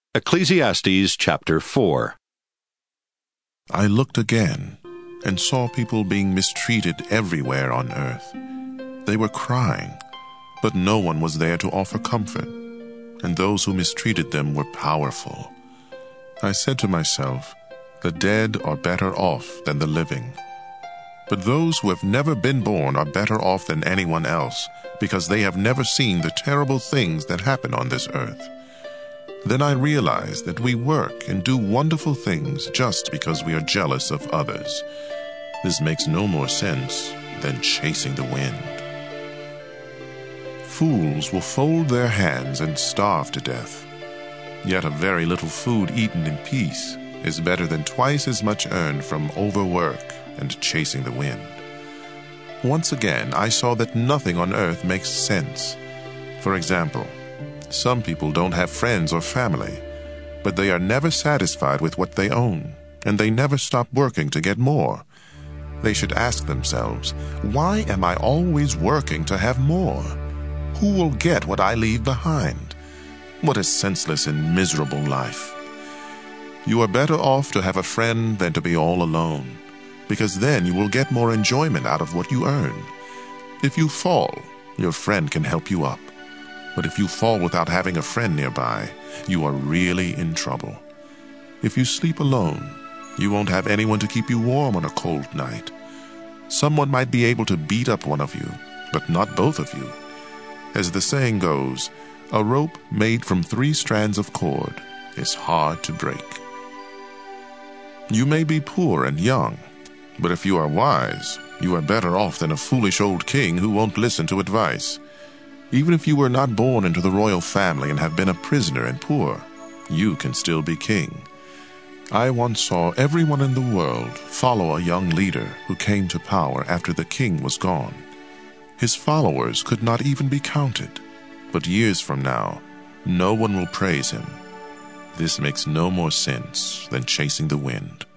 Ecclesiastes chapter 4. I looked again and saw people being mistreated everywhere on earth. They were crying, but no one was there to offer comfort, and those who mistreated them were powerful. I said to myself, the dead are better off than the living. But those who have never been born are better off than anyone else, because they have never seen the terrible things that happen on this earth. Then I realized that we work and do wonderful things just because we are jealous of others. This makes no more sense than chasing the wind. Fools will fold their hands and starve to death. Yet a very little food eaten in peace is better than twice as much earned from overwork and chasing the wind. Once again, I saw that nothing on earth makes sense. For example, some people don't have friends or family, but they are never satisfied with what they own, and they never stop working to get more. They should ask themselves, why am I always working to have more? Who will get what I leave behind? What a senseless and miserable life. You are better off to have a friend than to be all alone, because then you will get more enjoyment out of what you earn. If you fall, your friend can help you up. But if you fall without having a friend nearby, you are really in trouble. If you sleep alone, you won't have anyone to keep you warm on a cold night. Someone might be able to beat up one of you, but not both of you. As the saying goes, a rope made from 3 strands of cord is hard to break. You may be poor and young, but if you are wise, you are better off than a foolish old king who won't listen to advice. Even if you were not born into the royal family and have been a prisoner and poor, you can still be king. I once saw everyone in the world follow a young leader who came to power after the king was gone. His followers could not even be counted, but years from now, no one will praise him. This makes no more sense than chasing the wind.